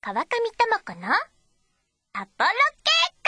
川上智子のアポロ計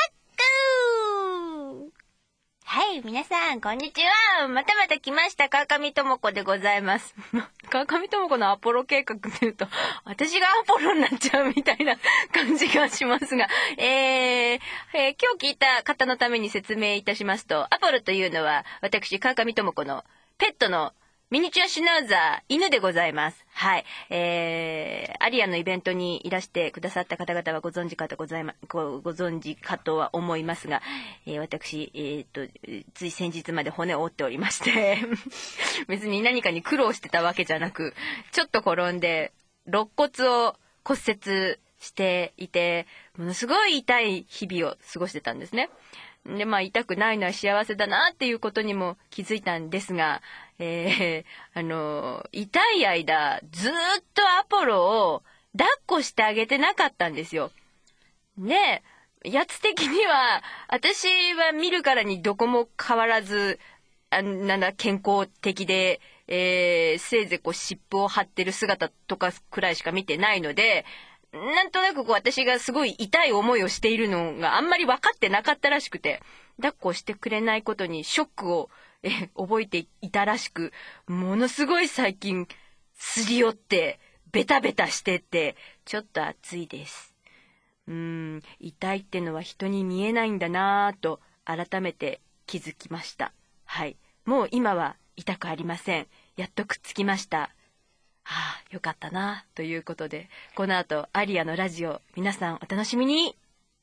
画。はい、皆さんこんにちは。またまた来ました川上智子でございます。川上智子のアポロ計画っていうと私がアポロになっちゃうみたいな感じがしますが、今日聞いた方のために説明いたしますと、アポロというのは私川上智子のペットのミニチュアシュナウザー犬でございます。はい。アリアのイベントにいらしてくださった方々はご存知かとは思いますが、私、つい先日まで骨を折っておりまして別に何かに苦労してたわけじゃなく、ちょっと転んで肋骨を骨折していて、ものすごい痛い日々を過ごしてたんですね。で、痛くないのは幸せだなっていうことにも気づいたんですが、痛い間ずっとアポロを抱っこしてあげてなかったんですよ。ねえ、やつ的には私は見るからにどこも変わらず健康的で、せいぜい湿布を貼ってる姿とかくらいしか見てないので、なんとなく私がすごい痛い思いをしているのがあんまり分かってなかったらしくて、抱っこしてくれないことにショックを覚えていたらしく、ものすごい最近すり寄ってベタベタしてってちょっと熱いです。痛いってのは人に見えないんだなぁと改めて気づきました。はい、もう今は痛くありません。やっとくっつきました。はあ、よかったなということで、この後アリアのラジオ、皆さんお楽しみに。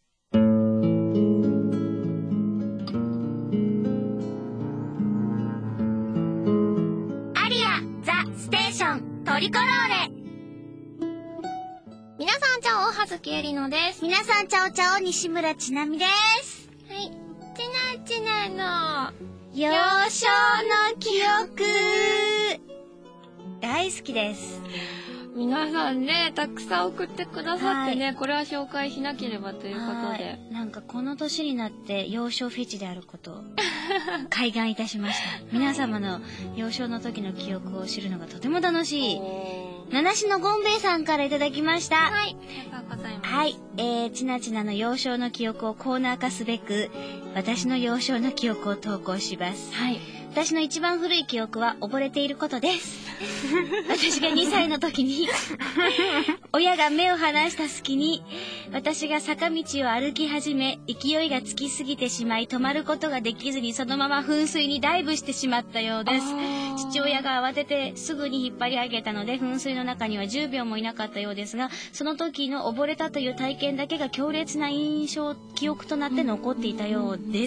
アリアザステーショントリコローレ。 皆さんチャオ、葉月えりのです。 皆さんチャオチャオ、西村ちなみです。 はい、ちなの幼少の記憶大好きです。 皆さんね、たくさん送ってくださってね、はい、これは紹介しなければということで、 なんかこの年になって幼少フェチであることを開眼いたしました皆様の幼少の時の記憶を知るのがとても楽しい。七種のゴンベイさんからいただきました。 はい、ありがとうございます。 はい、ちなちなの幼少の記憶をコーナー化すべく、私の幼少の記憶を投稿します。 はい、 私の一番古い記憶は溺れていることです私が2歳の時に親が目を離した隙に私が坂道を歩き始め、勢いがつきすぎてしまい止まることができずにそのまま噴水にダイブしてしまったようです。父親が慌ててすぐに引っ張り上げたので噴水の中には10秒もいなかったようですが、その時の溺れたという体験だけが強烈な記憶となって残っていたようです。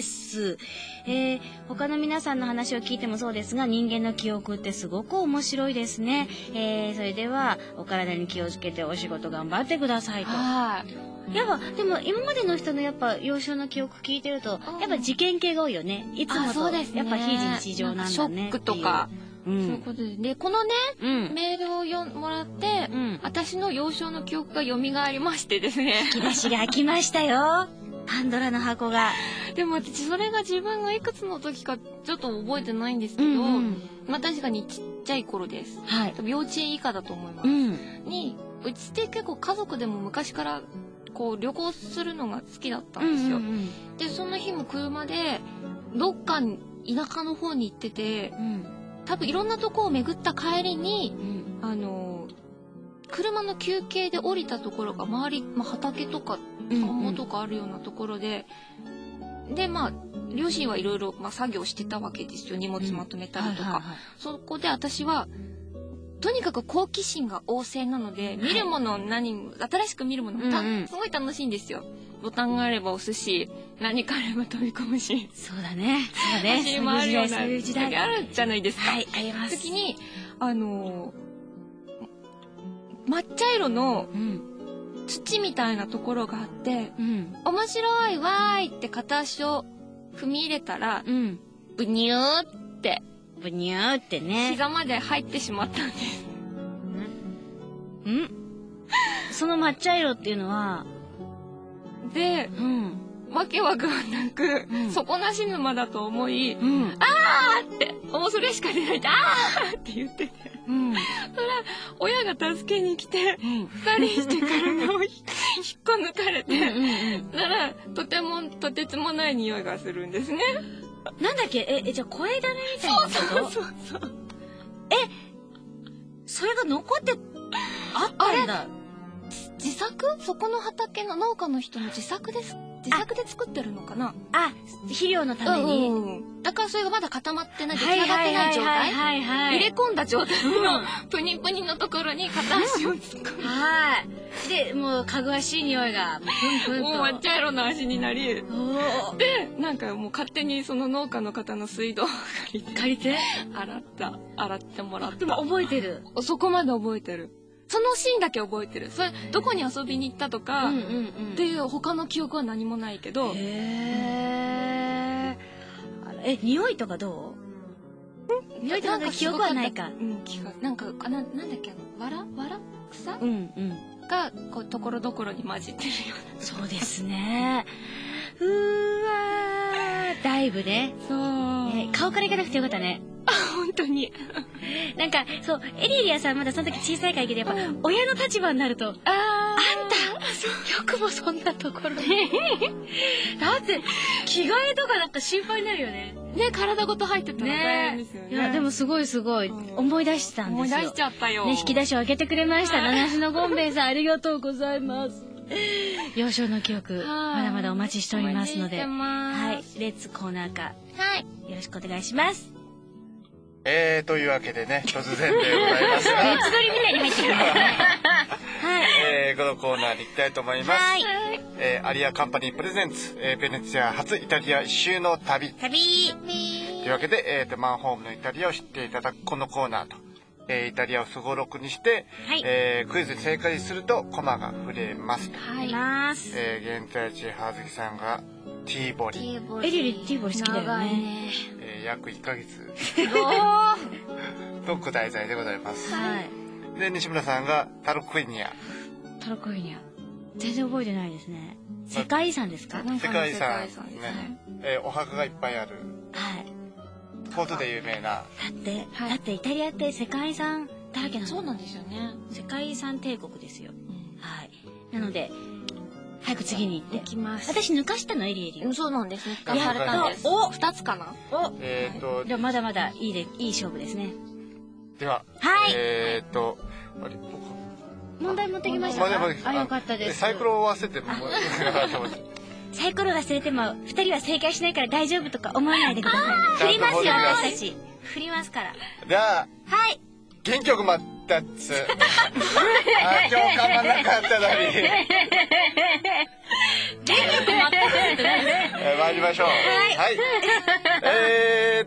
他の皆さんの話を聞いてもそうですが、人間の記憶ってすごく面白いですね。それではお体に気をつけてお仕事頑張ってくださいと。やっぱでも今までの人のやっぱ幼少の記憶聞いてるとやっぱ事件系が多いよね。いつもとやっぱ非日常なんだねっていう。 ショックとか、そういうことで、でこのね、メールをもらって、私の幼少の記憶が蘇りましてですね、 引き出しが開きましたよパンドラの箱が。 でも私それが自分がいくつの時かちょっと覚えてないんですけど、確かにちっちゃい頃です。 はい、 多分幼稚園以下だと思います。にうちって結構家族でも昔から旅行するのが好きだったんですよ。でその日も車でどっか田舎の方に行ってて、多分いろんなとこを巡った帰りに、車の休憩で降りたところが周り、畑とか田んぼとかあるようなところで、で両親はいろいろ作業してたわけですよ。荷物まとめたりとか、そこで私はとにかく好奇心が旺盛なので、見るもの新しく見るものすごい楽しいんですよ。ボタンがあれば押すし、何かあれば飛び込むし、 そうだね走り回るようなそういう時代あるじゃないですか。 はい、あります。 時に抹茶色の土みたいなところがあって、面白いわーいって片足を踏み入れたら、ブニューってね、膝まで入ってしまったんです。 その抹茶色っていうのはで、わけわかんなく、底なし沼だと思い、あーって、もうそれしか出ないって、あーって言ってて、それ親が助けに来て、2人してからのてもとてつもない匂いがするんですね。 なんだっけ、じゃあ声だめみたいなこと？ そう。 それが残ってあったんだ。 自作？そこの畑の農家の人の自作で作ってるのかな？ あ、肥料のために。 だからそれがまだ固まってない、出来上がってない状態、入れ込んだ状態のプニプニのところに片足を突っ込む。 はい。で、もうかぐわしい匂いがプンプンと。 もう真っ茶色の足になり、 おで、なんかもう勝手にその農家の方の水道を借りて洗ってもらった。 でも覚えてる。 そこまで覚えてる。そのシーンだけ覚えてる。それ、どこに遊びに行ったとか、っていう他の記憶は何もないけど。 匂いとかどう？匂いとか記憶はないか。 なんか、なんだっけ、わら草が、こう、ところどころに混じってるような。 そうですね。うーわー、だいぶね。 そう。 顔からいかなくてよかったね。 本当に。 なんか、そう、エリアさんまだその時小さいからいいけど、やっぱ、親の立場になると、あんた、よくもそんなところに。だって、着替えとかだったら心配になるよね。 ね、体ごと入ってたら大変ですよね。 いや、でもすごい、思い出したんですよ。 思い出しちゃったよ。 ね、引き出しを開けてくれました。七種のゴンベイさん、ありがとうございます。幼少の記憶、まだまだお待ちしておりますので。はい、レッツコーナー化。はい。よろしくお願いします。 というわけでね、突然でございますが。 別撮りみたいに入ってくるね。 はい。このコーナーに行きたいと思います。はい。アリアカンパニープレゼンツ、ベネツィア初イタリア一周の旅。というわけで、マンホームのイタリアを知っていただくこのコーナーと、イタリアをすごろくにして、はい、クイズに正解するとコマが触れますと。 はい。 現在地葉月さんがティーボリ。 エリリティーボリ好きだよね。 約1ヶ月と題材でございます。はい。で、西村さんがタロクイニア。全然覚えてないですね。世界遺産ですか？ 世界遺産ですね。お墓がいっぱいある。はい。ことで有名な。だってイタリアって世界遺産だらけなの。 そうなんですよね。 世界遺産帝国ですよ。はい。なので、早く次に行きます。私抜かしたのエリエリ。 そうなんです。抜かされたんです。2つかな。 じゃあまだまだいい勝負ですね。 では。 はい。問題持ってきましたか？あ、よかったです。 サイコロを忘れても。 サイコロ忘れても2人は正解しないから大丈夫とか思わないでください。振りますよ私たち。振りますから。 じゃあ。はい。元気よく待ったっつ。今日かまなかったのに。 元気よく待ったって何？ 参りましょう。はい。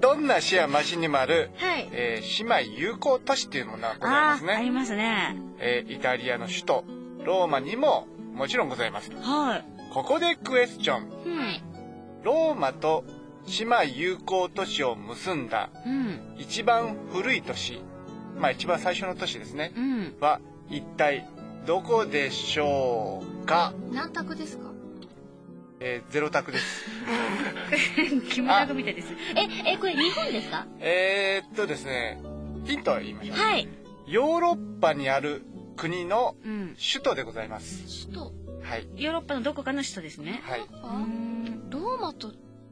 どんな市や町にもある、姉妹友好都市っていうものがございますね。 ありますね。 イタリアの首都ローマにももちろんございます。 はい。 ここでクエスチョン。ローマと姉妹友好都市を結んだ一番古い都市、まあ一番最初の都市ですね。は一体どこでしょうか？ 何択ですか ？0択です。 キムタクみたいです。これ日本ですか？ ですね、ヒントを言いましょう。 はい。 ヨーロッパにある国の首都でございます。 首都。 はい。 ヨーロッパのどこかの首都ですね。 はい。 ローマと。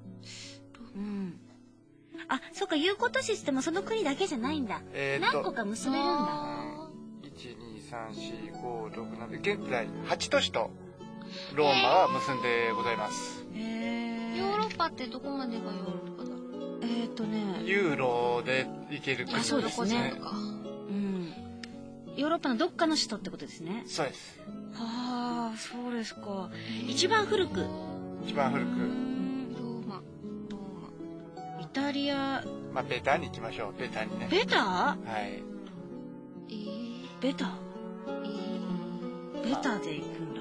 あ、そうか、友好都市ってもその国だけじゃないんだ。何個か結べるんだ。 1、2、3、4、5、6、7、現在8都市とローマは結んでございます。 ヨーロッパってどこまでがヨーロッパだ？ ユーロで行ける国ですね。 そうですね。ヨーロッパのどっかの首都ってことですね。 そうです。 はあ、そうですか。一番古く。 ローマ。 イタリア。 まあベタに行きましょう。ベタにね。 ベタ？ はい。 ベタ？ベタで行くんだ。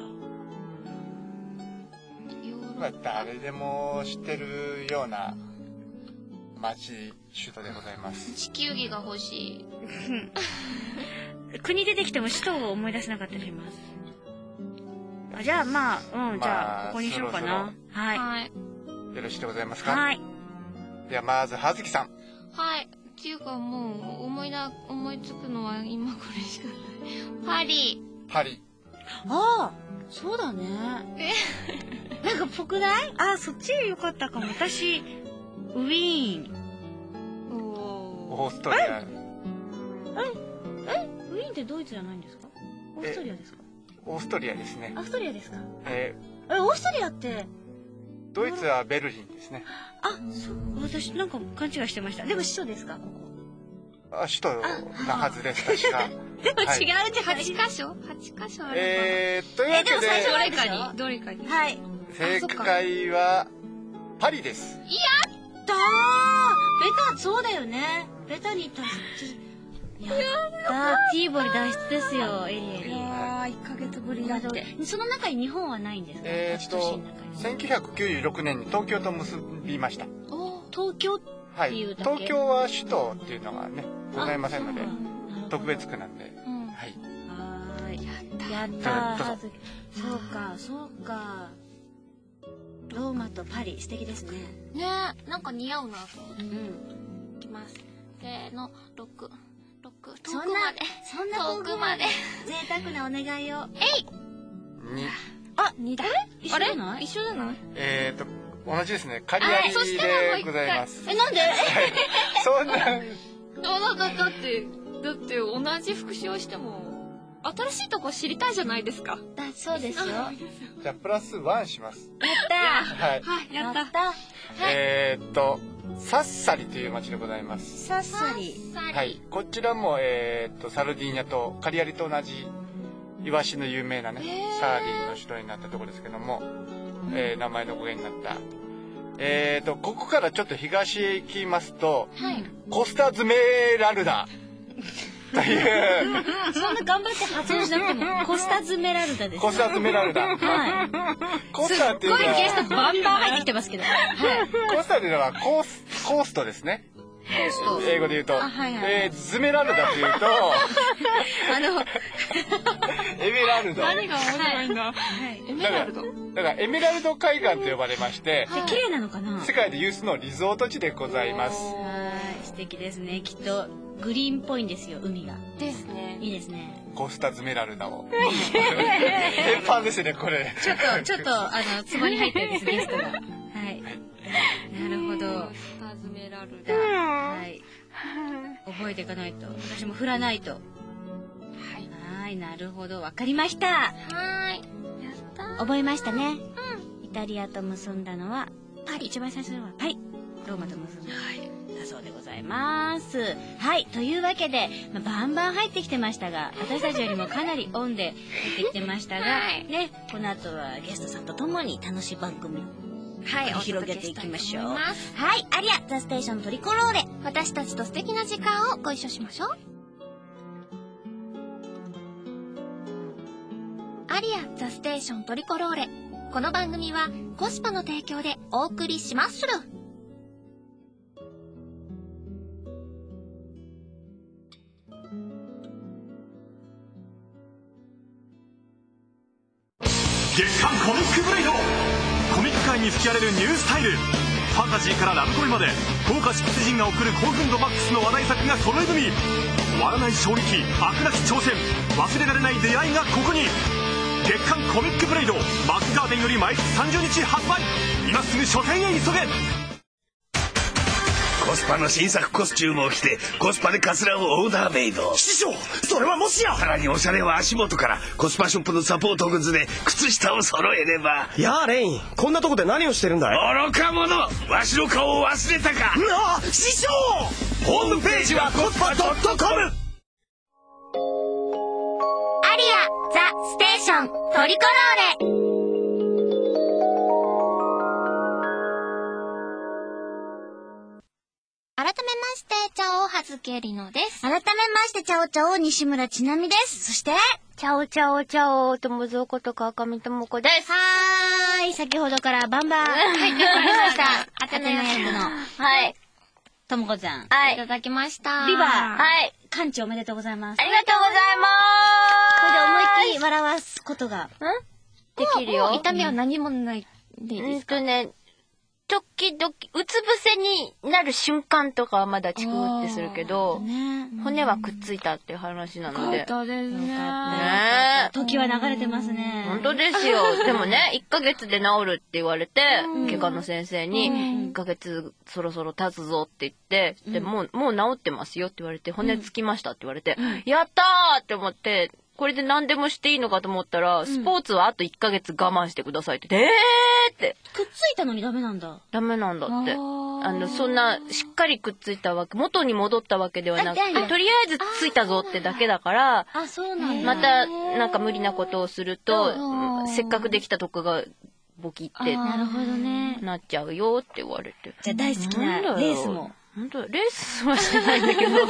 まあ誰でも知ってるような町首都でございます。 地球儀が欲しい。 国出てきても首都を思い出せなかったりします。じゃあまあ、じゃあここにしようかな。はい。 よろしいでございますか？ はい。 ではまず葉月さん。 はい。っていうかもう思いつくのは今これしかない。パリ。 ああ、そうだね。なんかぽくない？あ、そっちよかったかも。私、ウィーン。 オーストリア。 ウィーンってドイツじゃないんですか？オーストリアですか？ オーストリアですね。 オーストリアですか？オーストリアって、 ドイツはベルリンですね。 あ、そう、私なんか勘違いしてました。でも首都ですか、ここ？ 首都なはずです、確か。 でも違うじゃない 8箇所 ?8 箇所あるというわけで、 どれかに。 はい。 正解は、パリです。 やったー！ベタ、そうだよね。ベタに達し、やったー。ティーボリ脱出ですよ、エリエリ。 1ヶ月ぶりだって。 その中に日本はないんですか ？1996年に東京と結びました。 東京っていうだけ？ 東京は首都っていうのがね、ございませんので、特別区なんで。はい。 やったー。そうか、そうか。ローマとパリ、素敵ですね。 ねえ、なんか似合うなと思って。いきます。せーの、6。遠くまで。 贅沢なお願いを。 2。 あ、2だ。一緒じゃない？ 一緒じゃない？ 同じですね。カリアリでございます。 なんで？ そんな。 だって同じ復習をしても、新しいとこ知りたいじゃないですか。 そうですよ。 じゃあプラス1します。 やったはい。 やった。 サッサリという町でございます。 サッサリ。 はい。こちらもサルディーニャとカリアリと同じイワシの有名なねサーディンの首都になったところですけども、名前の語源になった。ここからちょっと東へ行きますと、コスタズメラルダ。というそんな頑張って発音しなくてもコスタズメラルダです。 コスタズメラルダ。はい。コスタっていうのはすっごいゲストバンバン入ってきてますけど。はい。 コスタっていうのはコーストですね。英語で言うと。ズメラルダというとエメラルド。 何が面白いんだ。エメラルド。 だからエメラルド海岸と呼ばれまして、 綺麗なのかな。 世界で有数のリゾート地でございます。 素敵ですね。きっとグリーンっぽいんですよ、海が。 ですね。 いいですね。 コスタズメラルダを。鉄板ですね、これ。 ちょっとツボに入ってるんです、ゲストが。はい。なるほど。 コスタズメラルダ。 はい。覚えていかないと。私も振らないと。はい、なるほど。わかりました。 やったー。 覚えましたね。イタリアと結んだのはパリ。一番最初のはパリ。ローマと結んだ。だそうでございます。はい。というわけで、バンバン入ってきてましたが、私たちよりもかなりオンで出てきてましたが、ね、この後はゲストさんと共に楽しい番組を広げていきましょう。はい。アリア、ザ・ステーショントリコローレ。 私たちと素敵な時間をご一緒しましょう。アリア・ザ・ステーショントリコローレ。この番組はコスパの提供でお送りしまする。 月刊コミックブレイド。コミック界に吹き荒れるニュースタイル。ファンタジーからラブコメまで豪華執筆陣が送る興奮度マックスの話題作が揃い踏み。終わらない衝撃、飽くなき挑戦、忘れられない出会いがここに。月刊コミックブレイド、マックガーデンより毎月30日発売。今すぐ書店へ急げ。 コスパの新作コスチュームを着てコスパでカツラをオーダーメイド。 師匠、それはもしや。 さらにおしゃれは足元からコスパショップのサポートグッズで靴下を揃えれば。 やあレイン、こんなとこで何をしてるんだい。 愚か者、わしの顔を忘れたか。 師匠。 ホームページはコスパ .com。 アリア・ザ・ステーショントリコローレ。 改めまして、チャオはずけりのです。 改めまして、チャオチャオ西村ちなみです。そして、 チャオチャオチャオ友蔵こと川上智子です。 先ほどからバンバン入ってまいりました。アテナ役の、智子ちゃん。 いただきました。 リバー。完治おめでとうございます。 ありがとうございます。 これで思いっきり笑わすことができるよ。 痛みは何もないでいいですか？ 時々うつ伏せになる瞬間とかはまだチクってするけど、骨はくっついたっていう話なので。 よかったですね。 ね。 時は流れてますね。 本当ですよ。でもね、1ヶ月で治るって言われて、外科の先生に、1ヶ月そろそろ経つぞって言って、でもう治ってますよって言われて、骨つきましたって言われて、やったーって思って、これで何でもしていいのかと思ったら、スポーツはあと1ヶ月我慢してくださいって言って、って。 くっついたのにダメなんだ。 ダメなんだって。そんな、しっかりくっついたわけ、元に戻ったわけではなくて、とりあえずついたぞってだけだから、 あ、そうなんだ。 また、なんか無理なことをすると、せっかくできたとこが、ボキってなるほどね。 なっちゃうよって言われて。 じゃあ大好きなレースも。 本当レースはしてないんだけど。でも、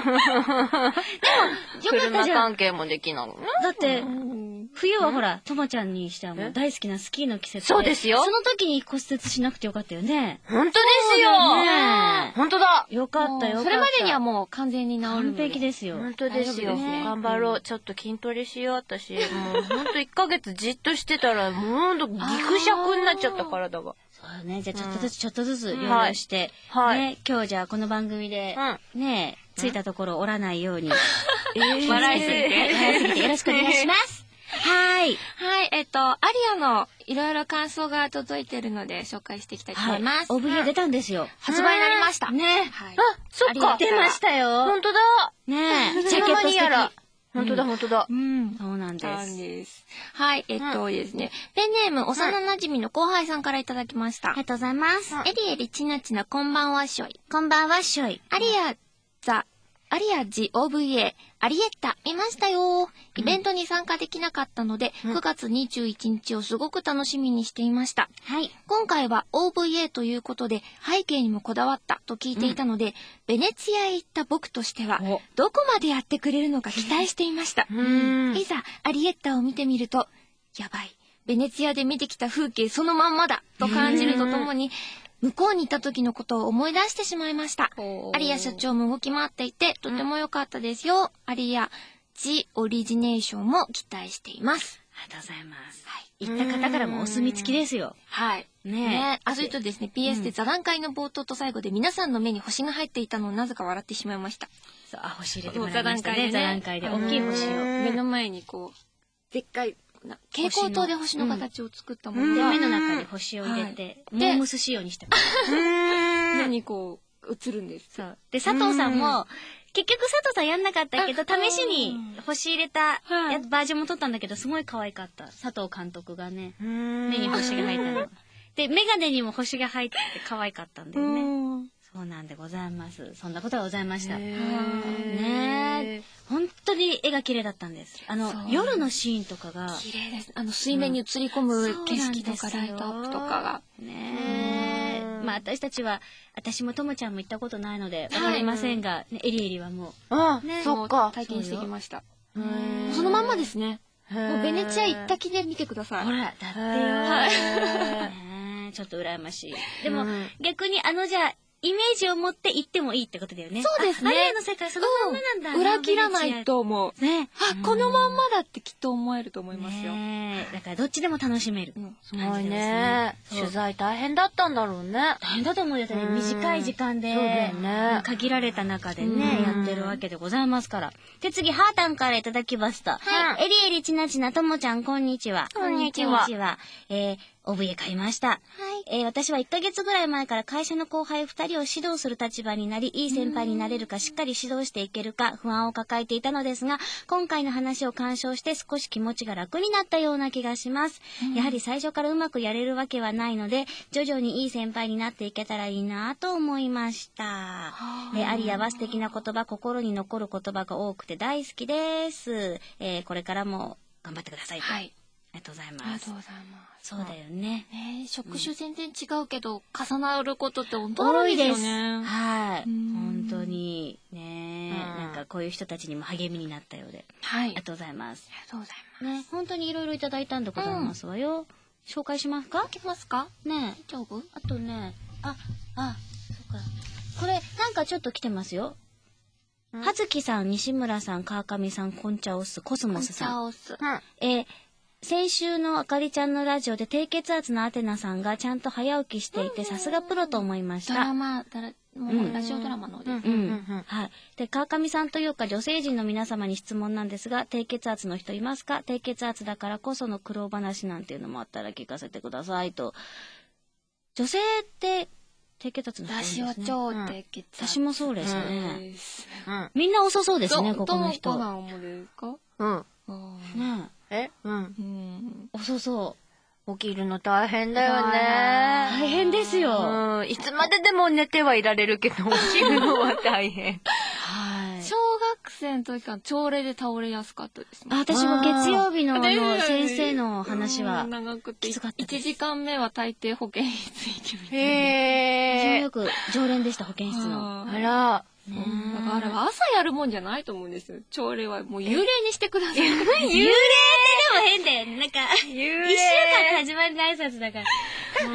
車関係もできないのね。 だって、冬はほら、ともちゃんにしてはもう大好きなスキーの季節で。 そうですよ。 その時に骨折しなくてよかったよね。 本当ですよ。本当だ。 よかったよ。 それまでにはもう完全に治る。 完璧ですよ。 本当ですよ。頑張ろう。ちょっと筋トレしよう、私。もう本当1ヶ月じっとしてたら、もうほんとギクシャクになっちゃった体が。 そうね。じゃあちょっとずつ療養して、ね、今日じゃあこの番組で、ね、ついたところ折らないように。 笑いすぎてよろしくお願いします。はい。 はい、アリアのいろいろ感想が届いてるので紹介していきたいと思います。 OVA 出たんですよ。 発売になりました。 ね。 あ、そっか。 出ましたよ。 本当だ。 ねジャケットやら。本当だ、本当だ。 そうなんです。 はい、ですね。ペンネーム、幼馴染の後輩さんからいただきました。 ありがとうございます。 エリエリチナチナこんばんはしょい。 こんばんはしょい。 アリアジ OVA、アリエッタ、見ましたよ。イベントに参加できなかったので、9月21日をすごく楽しみにしていました。 はい。 今回は OVA ということで、背景にもこだわったと聞いていたので、ベネツィアへ行った僕としては、どこまでやってくれるのか期待していました。いざ、アリエッタを見てみると、やばい。ベネツィアで見てきた風景そのまんまだと感じるとともに、向こうにいた時のことを思い出してしまいました。アリア社長も動き回っていて、とても良かったですよ。アリア、ジ・オリジネーションも期待しています。 ありがとうございます。行った方からもお墨付きですよ。 はい。ねえ。それとですね、PS で座談会の冒頭と最後で皆さんの目に星が入っていたのをなぜか笑ってしまいました。 そう、星入れてもらいましたね。座談会で大きい星を。 目の前にこう、でっかい、蛍光灯で星の形を作ったもので、目の中に星を入れて、モームス仕様にしてます。 目にこう、映るんです。 そう。で、佐藤さんも、結局佐藤さんやんなかったけど、試しに星入れたバージョンも撮ったんだけど、すごい可愛かった。佐藤監督がね、目に星が入ったの。で、メガネにも星が入ってて可愛かったんだよね。そうなんでございます。そんなことがございました。ねえ。本当に絵が綺麗だったったんです。夜のシーンとかが。 綺麗です。水面に映り込む景色とかライトアップとかが。 ねえ。まあ私もともちゃんも行ったことないので、わかりませんが、エリエリはもう。 あ、そっか。 体験してきました。そのまんまですね。もうベネチア行った気で見てください。 ほら、だってよ。ちょっと羨ましい。でも、逆にじゃあ、イメージを持って行ってもいいってことだよね。 そうですね。 アリアの世界そのまんまなんだ。 裏切らないと思う。 ね。 このまんまだってきっと思えると思いますよ。 だからどっちでも楽しめる。 すごいね。取材大変だったんだろうね。 大変だと思うよ。短い時間で、限られた中でね、やってるわけでございますから。で、次、ハータンからいただきました。エリエリちなちなともちゃん、こんにちは。 こんにちは。 OVA 買いました。私は1ヶ月ぐらい前から会社の後輩2人を指導する立場になり、いい先輩になれるかしっかり指導していけるか不安を抱えていたのですが、今回の話を鑑賞して少し気持ちが楽になったような気がします。やはり最初からうまくやれるわけはないので、徐々にいい先輩になっていけたらいいなと思いました。アリアは素敵な言葉、心に残る言葉が多くて大好きです。これからも頑張ってください。はい。ありがとうございます。 ありがとうございます。 そうだよね。 職種全然違うけど、重なることって本当多いですよね。 はい。本当にね、なんかこういう人たちにも励みになったようで。はい。ありがとうございます。 ありがとうございます。 ね、本当にいろいろいただいたんでございますわよ。紹介しますか？ いきますか？ ね。 大丈夫？ あとね、そっか。これ、なんかちょっと来てますよ。はずきさん、西村さん、川上さん、コンチャオス、コスモスさん。 コンチャオス。 先週のあかりちゃんのラジオで低血圧のアテナさんがちゃんと早起きしていて、さすがプロと思いました。 ラジオドラマのです。 はい。で、川上さんというか女性陣の皆様に質問なんですが、低血圧の人いますか？低血圧だからこその苦労話なんていうのもあったら聞かせてくださいと。女性って低血圧の人いるんですね。 私は超低血圧。 私もそうですね。みんな遅そうですね、ここの人。 どの子なんですか？ ねえ？ 遅そう。 起きるの大変だよね。 大変ですよ。 いつまででも寝てはいられるけど、起きるのは大変。 はい。 小学生の時から朝礼で倒れやすかったですね。 私も月曜日の先生の話は長くてきつかったです。 1時間目は大抵保健室行きました。 よく常連でした、保健室の。 あら。 だから朝やるもんじゃないと思うんですよ。朝礼はもう幽霊にしてください。幽霊ってでも変だよね。なんか、一週間で始まりの挨拶だから。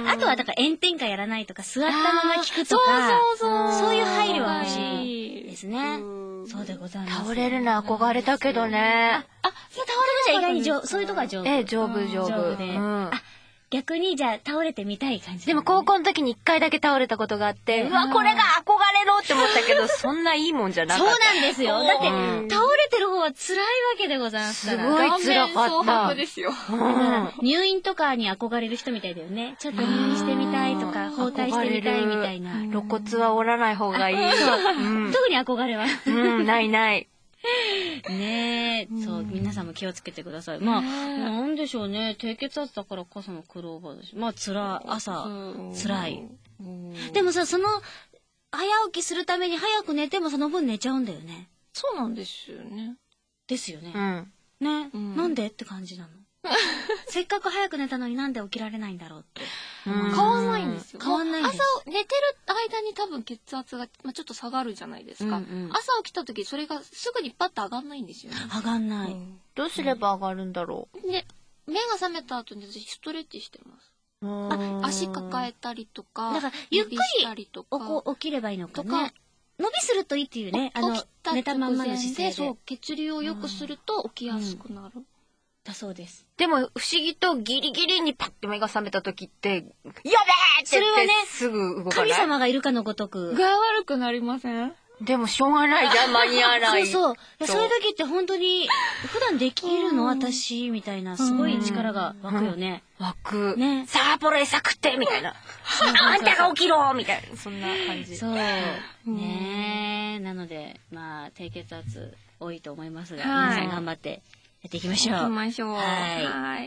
あとはだから炎天下やらないとか、座ったまま聞くとか、そういう配慮は欲しいですね。そうでございます。 倒れるの憧れたけどね。 倒れるじゃ意外にそういうとこは丈夫。 丈夫で。逆にじゃあ倒れてみたい感じ、 でも高校の時に1回だけ倒れたことがあって、うわこれが憧れろって思ったけど、そんないいもんじゃなかった。 そうなんですよ。だって倒れてる方は辛いわけでございますから。 すごい辛かった。 ですよ。 入院とかに憧れる人みたいだよね。ちょっと入院してみたいとか、包帯してみたいみたいな。 肋骨は折らない方がいい。 特に憧れは。 ないない。 ねえ、そう、皆さんも気をつけてください。まあ、なんでしょうね。低血圧だからこその苦労話。まあ、朝、辛い。でもさ、早起きするために早く寝てもその分寝ちゃうんだよね。 そうなんですよね。 ですよね。ね、なんでって感じなの。せっかく早く寝たのになんで起きられないんだろうって。 変わんないんですよ。 変わんないんです。 朝寝てる間に多分血圧がちょっと下がるじゃないですか。朝起きた時それがすぐにパッと上がんないんですよね。 上がんない。 どうすれば上がるんだろう。 で、目が覚めた後に私ストレッチしてます。足抱えたりとか、 だからゆっくりしたりとか起きればいいのかね。伸びするといいっていうね。寝たまんまの姿勢で。 そう、血流を良くすると起きやすくなる。 だそうです。 でも不思議とギリギリにパッて目が覚めた時ってやべえってそれはね、 すぐ動かない。 神様がいるかのごとく。 具合悪くなりません？ でもしょうがないじゃん、間に合わない。 そういう時って本当に普段できるの私みたいなすごい力が湧くよね。 湧く。 ね。 さあポロエサ食ってみたいな。あんたが起きろみたいな、そんな感じ。 そうね。なのでまあ低血圧多いと思いますが、皆さん頑張ってやっていきましょう。 はい。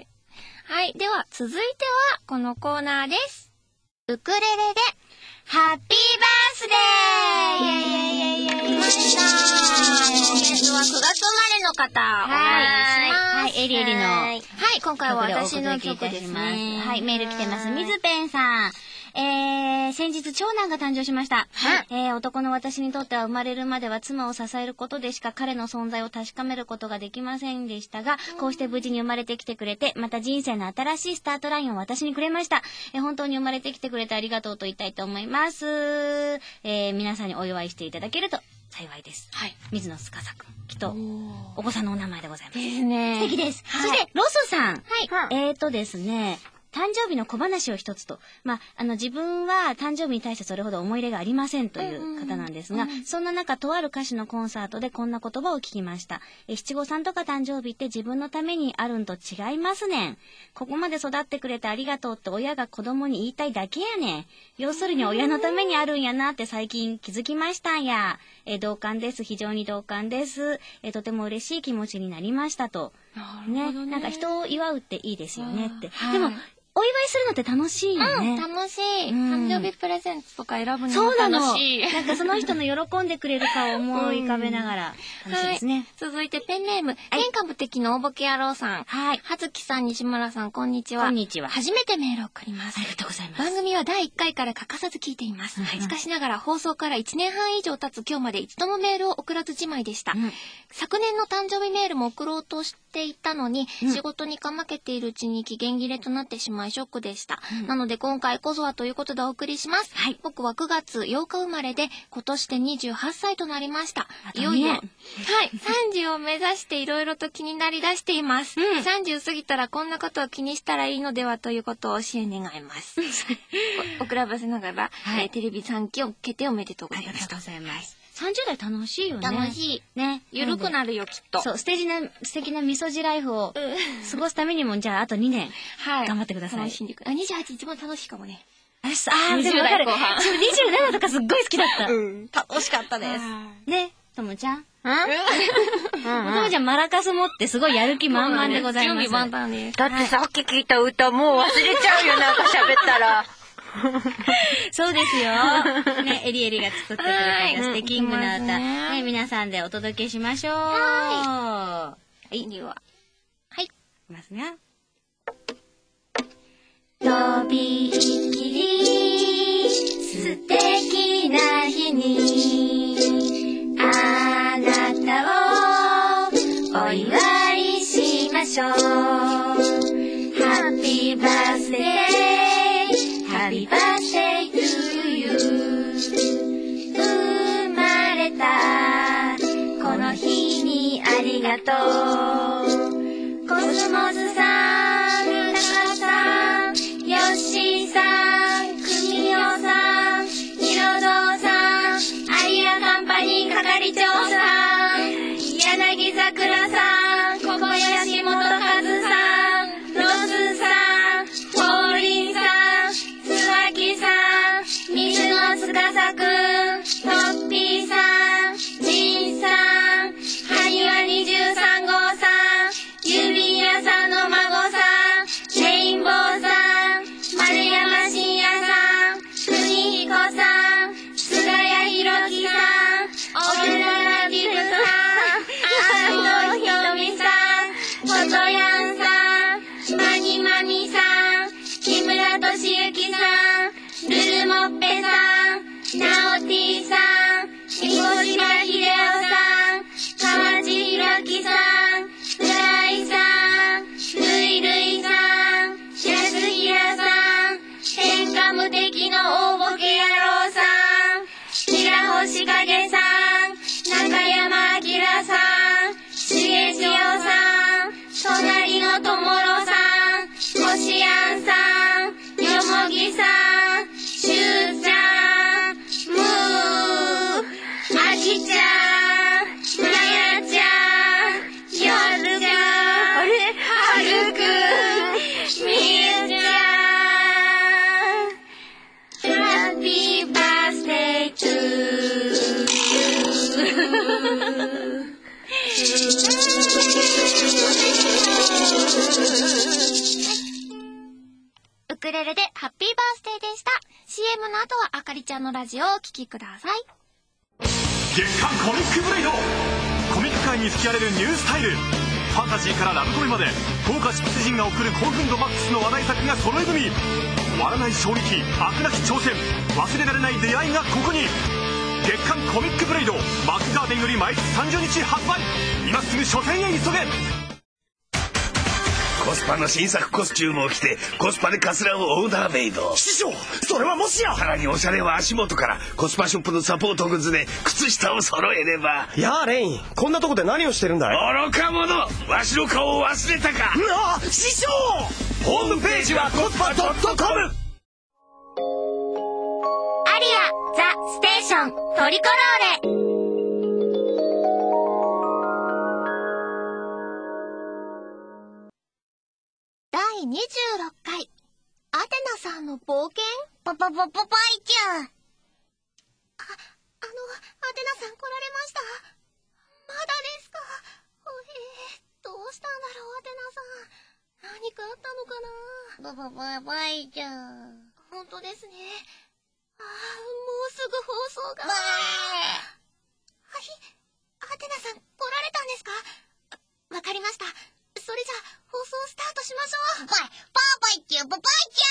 では続いてはこのコーナーです。ウクレレでハッピーバースデー。来ました。は9月生まれの方。 はい、エリエリの。はい、 今回は私の曲ですね。 はい、メール来てます。みずぺんさん。先日長男が誕生しました。男の私にとっては生まれるまでは妻を支えることでしか彼の存在を確かめることができませんでしたが、こうして無事に生まれてきてくれて、また人生の新しいスタートラインを私にくれました。本当に生まれてきてくれてありがとうと言いたいと思います。皆さんにお祝いしていただけると幸いです。はい。水野司くん。きっと、お子さんのお名前でございます。 ですね。 素敵です。そして、ロスさん。ですね、誕生日の小話を一つと。自分は誕生日に対してそれほど思い入れがありませんという方なんですが、そんな中、とある歌手のコンサートでこんな言葉を聞きました。七五三とか誕生日って自分のためにあるんと違いますねん。ここまで育ってくれてありがとうって親が子供に言いたいだけやねん。要するに親のためにあるんやなって最近気づきましたんや。同感です。非常に同感です。とても嬉しい気持ちになりましたと。ね。なんか人を祝うっていいですよねって。でも、お祝いするのって楽しいよね。 楽しい。誕生日プレゼントとか選ぶのも楽しい。 なんかその人の喜んでくれる顔を思い浮かべながら楽しいですね。 続いてペンネーム、天下無敵の大ボケ野郎さん。はい。はずきさん、西村さん、こんにちは。 こんにちは。 初めてメールを送ります。 ありがとうございます。 番組は第1回から欠かさず聞いています。しかしながら放送から1年半以上経つ今日まで一度もメールを送らずじまいでした。昨年の誕生日メールも送ろうとしていたのに、仕事にかまけているうちに期限切れとなってしまい、 大ショックでした。なので今回こそはということでお送りします。僕は9月8日生まれで、今年で28歳となりました。いよいよ、30を目指していろいろと気になりだしています。30過ぎたらこんなことを気にしたらいいのではということを教え願います。おくらばせながら、テレビ3期を決定おめでとうございました。 ありがとうございます。30代楽しいよね。 楽しい。ね。ゆるくなるよ、きっと。 そう、素敵な味噌汁ライフを過ごすためにも、じゃああと2年、頑張ってください。 楽しんでください。28一番楽しいかもね。 でも分かる。27とかすっごい好きだった。 楽しかったです。 ね、ともちゃん。ともちゃんマラカス持ってすごいやる気満々でございます。 準備万端です。 だってさっき聞いた歌もう忘れちゃうよ、なんか喋ったら。 そうですよ。ね、エリエリが作ってくれたステキングな歌。ね、皆さんでお届けしましょう。はい。では。はい。いきますね。 とびきり素敵な日にあなたをお祝いしましょう。ハッピーバースデー、ハッピーバースデー to you。 生まれたこの日にありがとう。コスモスさん、タカさん、ヨッシーさん、クミオさん、ヒロドさん、アリアカンパニー係長さん、柳桜さん、小林元和さん、ロスさん、ポーリンさん、椿さん、水野司くん、トッピーさん、ジンさん、ハニワ23号さん、郵便屋さんの孫さん、レインボーさん、丸山信也さん、国彦さん、菅谷弘樹さん、オルララビブさん、安藤ひとみさん、フォトヤンさん、マニマミさん、木村敏之さん、ルルモッペさん、ナオティさん、彦島秀夫さん、河内弘樹さん、浦井さん、ルイルイさん、安平さん、天下無敵の大ボケ野郎さん、平星影さん、中山明さん、重千代さん、隣のともろさん、こしあんさん、よもぎさん、しゅうちゃん、むー、あきちゃん、なやちゃん、よるちゃん、はるくん、みゆちゃん、ハッピーバースデートゥーユー。 ウクレレでハッピーバースデーでした。 CM の後はあかりちゃんのラジオをお聴きください。 月刊コミックブレイド、コミック界に吹き荒れるニュースタイル、ファンタジーからラブコメまで豪華執筆陣が送る興奮度マックスの話題作が揃い踏み、終わらない衝撃、飽くなき挑戦、忘れられない出会いがここに。月刊コミックブレイド、マックガーデンより毎月30日発売。今すぐ書店へ急げ。 コスパの新作コスチュームを着てコスパでカツラをオーダーメイド。 師匠、それはもしや。 さらにおしゃれは足元からコスパショップのサポートグッズで靴下を揃えれば。 やあレイン、こんなとこで何をしてるんだい。 愚か者、わしの顔を忘れたか。 あ、師匠。ホームページはコスパ.com。 アリアザステーショントリコローレ。第26回アテナさんの冒険。パイちゃん。アテナさん来られました。まだですか。どうしたんだろう、アテナさん。何かあったのかな。パイちゃん。本当ですね。もうすぐ放送が。はい、アテナさん来られたんですか。わかりました。それじゃあ放送スタートしましょう。パイちゃん。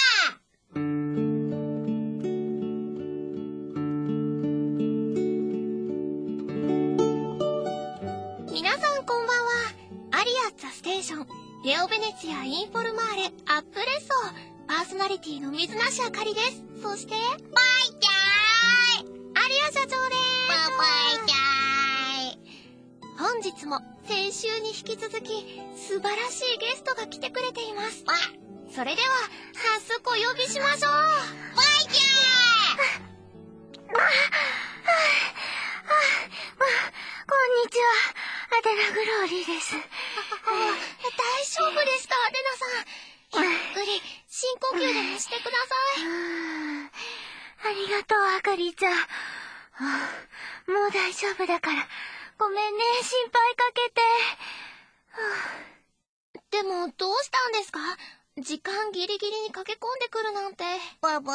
皆さんこんばんは。アリアッツァステーション、ネオベネチアインフォルマーレアップレッソパーソナリティの水梨あかりです。そして、バイキャーイ有吉社長です。バイキャーイ本日も先週に引き続き素晴らしいゲストが来てくれています。それでは早速お呼びしましょう。バイキャーイこんにちは、アテナグローリーです。 大丈夫ですか、アテナさん。ゆっくり深呼吸でもしてください。 ありがとう、あかりちゃん。もう大丈夫だから。ごめんね、心配かけて。 でも、どうしたんですか？時間ギリギリに駆け込んでくるなんて。バイ。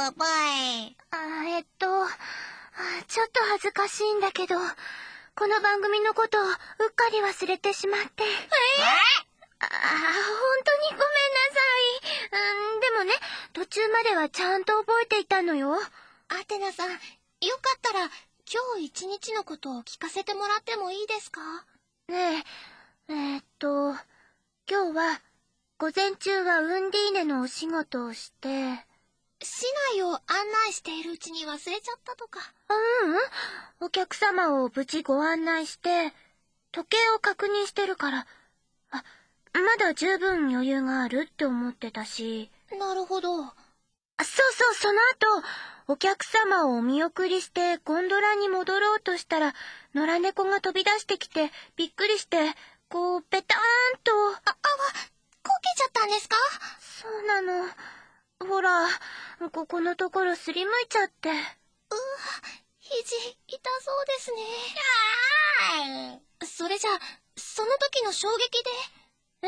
ちょっと恥ずかしいんだけど、この番組のことをうっかり忘れてしまって。本当にごめんなさい。でもね、途中まではちゃんと覚えていたのよ。 アテナさん、よかったら今日一日のことを聞かせてもらってもいいですか？ ねえ、今日は午前中はウンディーネのお仕事をして、 市内を案内しているうちに忘れちゃったとか。 お客様を無事ご案内して、時計を確認してるから、まだ十分余裕があるって思ってたし。 なるほど。 その後、お客様をお見送りしてゴンドラに戻ろうとしたら、野良猫が飛び出してきて、びっくりして、こう、ペターンと。 こけちゃったんですか？ そうなの。ほら、ここのところすりむいちゃって。 肘、痛そうですね。それじゃ、その時の衝撃で。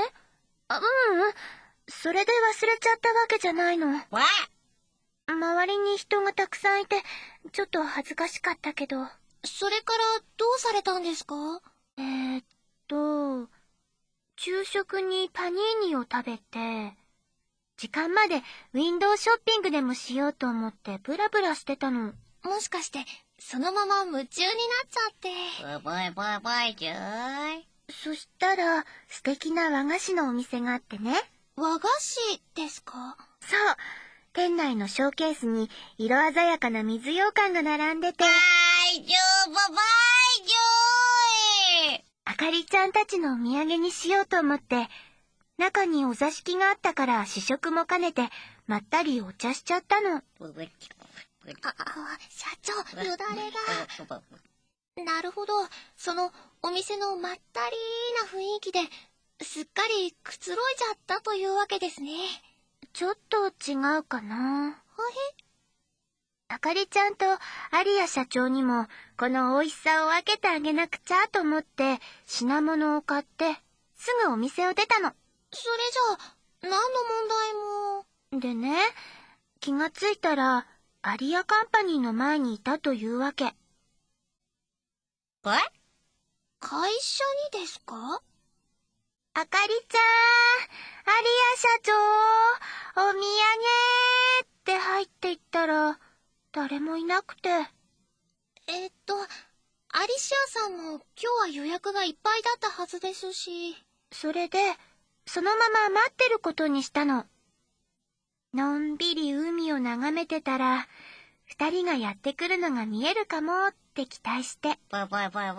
それで忘れちゃったわけじゃないの。周りに人がたくさんいて、ちょっと恥ずかしかったけど。 それからどうされたんですか？ 昼食にパニーニを食べて、時間までウィンドウショッピングでもしようと思ってブラブラしてたの。 もしかして、そのまま夢中になっちゃって。 そしたら、素敵な和菓子のお店があってね。 和菓子ですか？ そう。店内のショーケースに色鮮やかな水羊羹が並んでて。あかりちゃんたちのお土産にしようと思って、中にお座敷があったから試食も兼ねて、まったりお茶しちゃったの。 社長、よだれが。なるほど。そのお店のまったりな雰囲気で、すっかりくつろいじゃったというわけですね。 ちょっと違うかな。あかりちゃんと有谷社長にもこの美味しさを分けてあげなくちゃと思って品物を買ってすぐお店を出たの。 それじゃあ何の問題も。 でね、気がついたら有谷カンパニーの前にいたというわけ。 会社にですか？ あかりちゃん、有谷社長、お土産って入っていったら誰もいなくて。 アリシアさんも今日は予約がいっぱいだったはずですし。 それで、そのまま待ってることにしたの。のんびり海を眺めてたら、二人がやってくるのが見えるかもって期待して。 その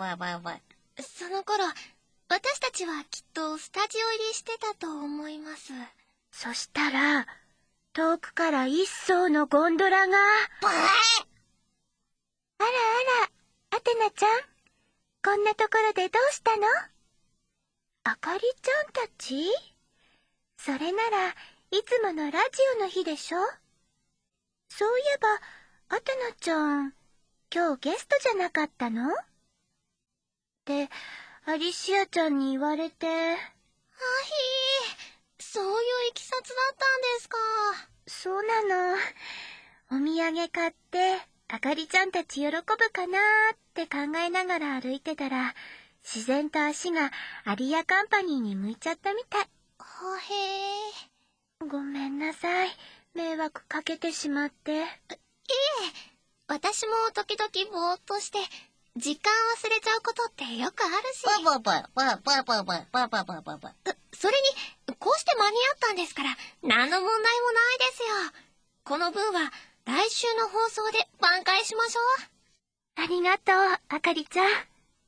頃、私たちはきっとスタジオ入りしてたと思います。 そしたら、遠くから一艘のゴンドラが。あら、アテナちゃん、こんなところでどうしたの？あかりちゃんたち？それなら、いつものラジオの日でしょ？そういえば、アテナちゃん、今日ゲストじゃなかったの？って、アリシアちゃんに言われて。 そういういきさつだったんですか。 そうなの。お土産買って、あかりちゃんたち喜ぶかなーって考えながら歩いてたら、自然と足が有谷カンパニーに向いちゃったみたい。ごめんなさい。迷惑かけてしまって。 私も時々ぼーっとして、 時間忘れちゃうことってよくあるし。それに、こうして間に合ったんですから、何の問題もないですよ。この分は、来週の放送で挽回しましょう。 ありがとう、あかりちゃん。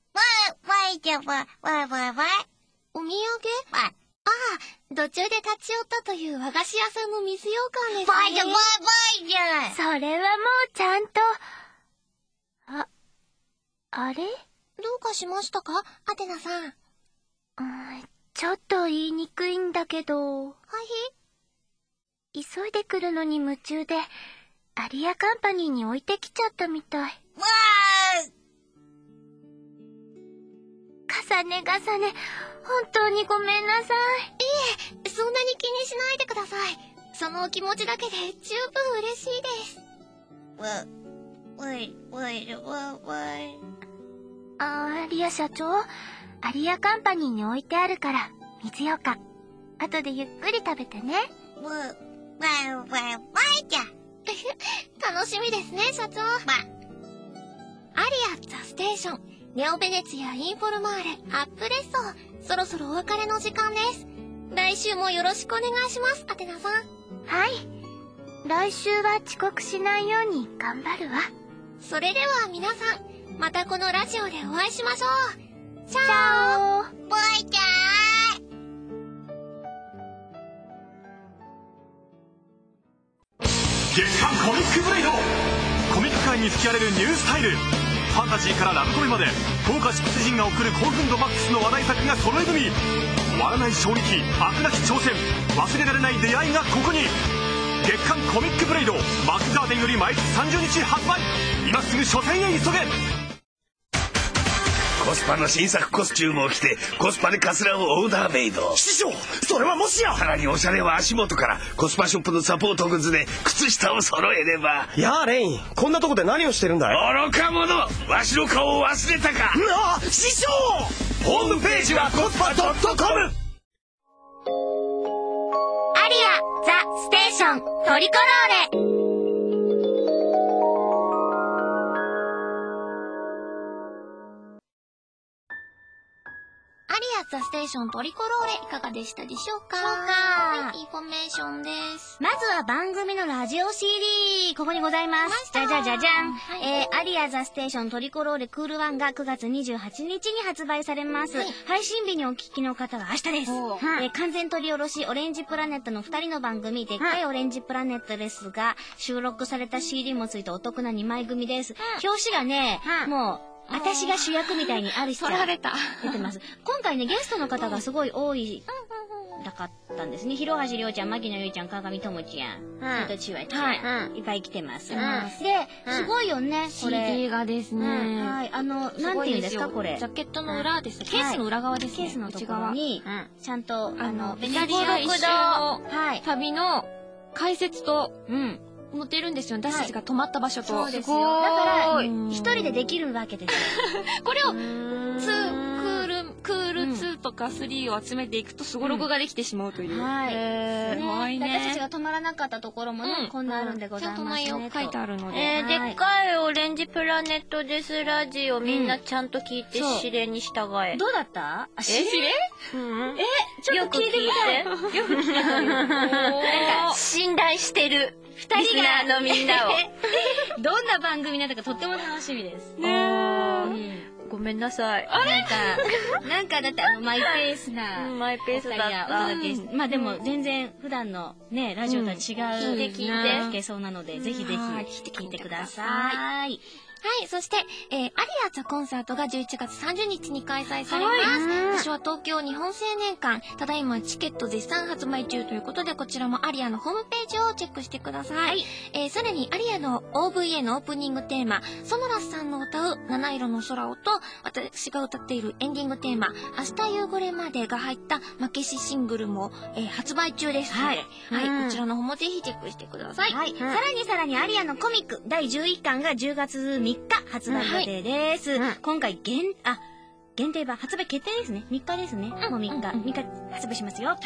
お土産？ああ、途中で立ち寄ったという和菓子屋さんの水羊羹ですね。 それはもうちゃんと。あれ？ どうかしましたか、アテナさん。 ちょっと言いにくいんだけど。急いで来るのに夢中で、アリアカンパニーに置いてきちゃったみたい。重ね、本当にごめんなさい。 いえ、そんなに気にしないでください。そのお気持ちだけで十分嬉しいです。 アリア社長、アリアカンパニーに置いてあるから、水ようかん。後でゆっくり食べてね。 楽しみですね、社長。アリア・ザ・ステーション、ネオベネツィア・インフォルマーレ、アップレッソ。そろそろお別れの時間です。来週もよろしくお願いします、アテナさん。 はい。来週は遅刻しないように頑張るわ。 それでは皆さん、またこのラジオでお会いしましょう。チャオ。バイチャー。 月刊コミックブレイド。コミック界に吹き荒れるニュースタイル。ファンタジーからラブコメまで豪華執筆陣が送る興奮度マックスの話題作が揃い踏み。終わらない衝撃、飽くなき挑戦、忘れられない出会いがここに。月刊コミックブレイド、マックガーデンより毎月30日発売。今すぐ書店へ急げ。 コスパの新作コスチュームを着てコスパでカツラをオーダーメイド。 師匠、それはもしや。 さらにおしゃれは足元からコスパショップのサポートグッズで靴下を揃えれば。 やあレイン、こんなとこで何をしてるんだい。 愚か者、わしの顔を忘れたか。 師匠。ホームページはコスパ.com。 アリア・ザ・ステーション、トリコローレ。アリア・ザ・ステーション、トリコローレ、いかがでしたでしょうか。はい、インフォメーションです。 まずは番組のラジオ CD、ここにございます。じゃん。アリア・ザ・ステーション、トリコローレ、クール1が9月28日に発売されます。配信日にお聞きの方は明日です。完全取り下ろし、オレンジプラネットの2人の番組、でっかいオレンジプラネットですが、収録された CD もついてお得な2枚組です。表紙がね、もう、私が主役みたいにアリスちゃん出てます。今回ね、ゲストの方がすごい多いなかったんですね。広橋涼ちゃん、牧野由依ちゃん、川上智ちゃん、それとちわちゃん、いっぱい来てます。で、すごいよね、これ。 CD がですね。 はい、なんていうんですか、これ。 ジャケットの裏です。ケースの裏側ですね。 ケースのところに、ちゃんと、 イタリア一周の旅の解説と、載ってるんですよ。私たちが泊まった場所と。 そうですよ。だから、一人でできるわけですよ。 これを、クール2とか3を集めていくと、すごろくができてしまうという。 はい。 すごいね。 私たちが泊まらなかったところもね、こんなあるんでございますね。 ちゃんと内容書いてあるので。 でっかいオレンジプラネットですラジオ、みんなちゃんと聞いて指令に従え。 どうだった？指令？ ちょっと聞いてみて。よく聞いてたよ。なんか、信頼してる。 二人がのみんなを。 どんな番組なのかとっても楽しみです。 ごめんなさい。 なんかだってマイペースな。 マイペースだった。 まあでも全然普段のね、ラジオとは違う。聞いていけそうなので、ぜひぜひ聞いてください。 はい、そして、アリアザコンサートが11月30日に開催されます。場所は東京日本青年館。ただいまチケット絶賛発売中ということで、こちらもアリアのホームページをチェックしてください。さらにアリアの OVA のオープニングテーマ、ソノラスさんの歌う七色の空をと、私が歌っているエンディングテーマ、明日夕暮れまでが入った負けしシングルも、発売中ですので、こちらの方もぜひチェックしてください。 さらにアリアのコミック第11巻が10月3日発売予定です。今回限限定版発売決定ですね。3日ですね。もう3日発売しますよ。はい。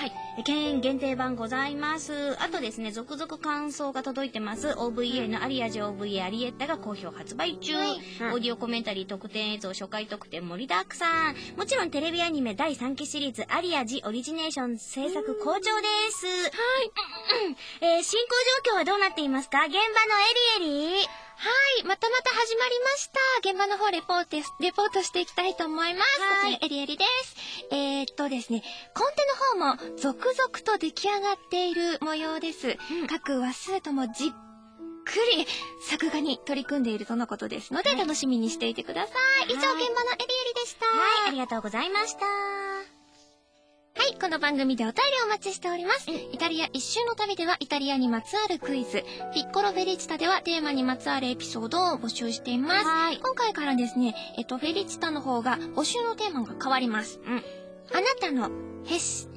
券限定版ございます。あとですね、続々感想が届いてます。OVA のアリアジ OVA アリエッタが好評発売中。オーディオコメンタリー特典映像初回特典盛りだくさん。もちろんテレビアニメ第3期シリーズアリアジオリジネーション制作好調です。はい。進行状況はどうなっていますか？現場のエリエリ。 はい、また始まりました。現場の方レポートしていきたいと思います。はい、エリエリです。ですね、コンテの方も続々と出来上がっている模様です。各話数ともじっくり作画に取り組んでいるとのことですので、楽しみにしていてください。以上、現場のエリエリでした。 はい、ありがとうございました。 はい、この番組でお便りをお待ちしております。イタリア一周の旅ではイタリアにまつわるクイズ、ピッコロフェリチタではテーマにまつわるエピソードを募集しています。今回からですね、フェリチタの方が募集のテーマが変わります。あなたの変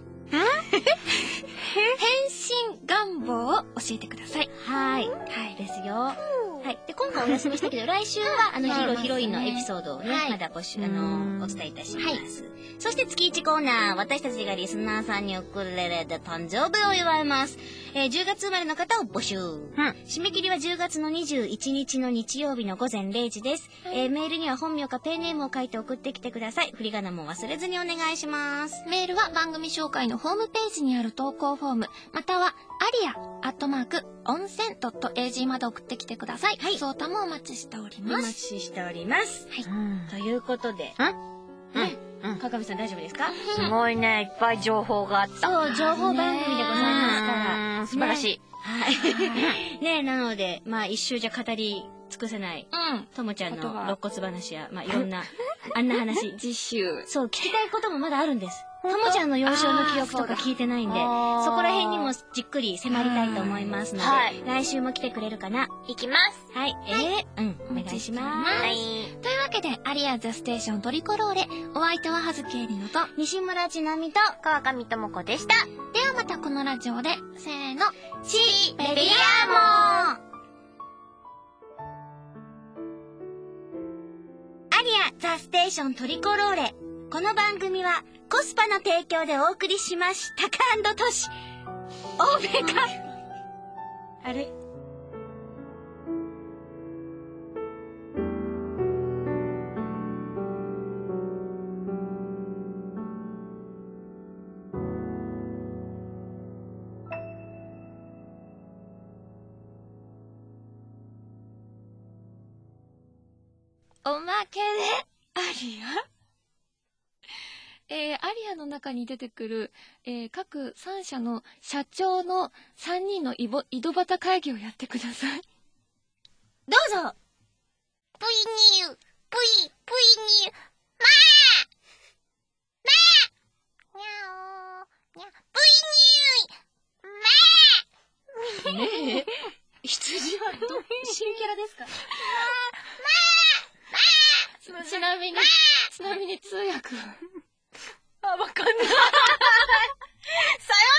身願望を教えてください。 はい。はいですよ。はい。で、今回お休みしたけど、来週は、ヒロインのエピソードをね、まだお伝えいたします。そして月1コーナー、私たちがリスナーさんに送られた誕生日を祝います。10月生まれの方を募集。締め切りは10月の21日の日曜日の午前0時です。メールには本名かペンネームを書いて送ってきてください。振り仮名も忘れずにお願いします。 メールは番組紹介のホームページにある投稿フォーム、または温泉.ag まで送ってきてください。はい。そうたもお待ちしております。 お待ちしております。はい。ということで。川上さん大丈夫ですか？ すごいね、いっぱい情報があった。 そう、情報番組でございますから。 素晴らしい。 はい。ねえ、なので、一周じゃ語り尽くせない、ともちゃんの肋骨話や、いろんな、あんな話。 実習。 そう、聞きたいこともまだあるんです。ともちゃんの幼少の記憶とか聞いてないんで、そこら辺にもじっくり迫りたいと思いますので、来週も来てくれるかな？ 行きます。 はい。お願いします。 はい。というわけで、アリアザステーショントリコローレ、お相手は葉月えりのと、 西村ちなみと、 川上智子でした。 ではまたこのラジオで、せーの、 シベリアモー！アリアザステーショントリコローレ。この番組はコスパの提供でお送りしました。タカ&トシ。欧米か。あれ？ おまけで、アリアアリアの中に出てくる、各3社の社長の3人の井戸端会議をやってください。 どうぞ。 ぷいにゅう、ぷいにゅう、まーにゃおー、にゃ、ぷいにゅう、まーねえ、羊は新キャラですか？ ちなみに通訳は。 わかんない。さよ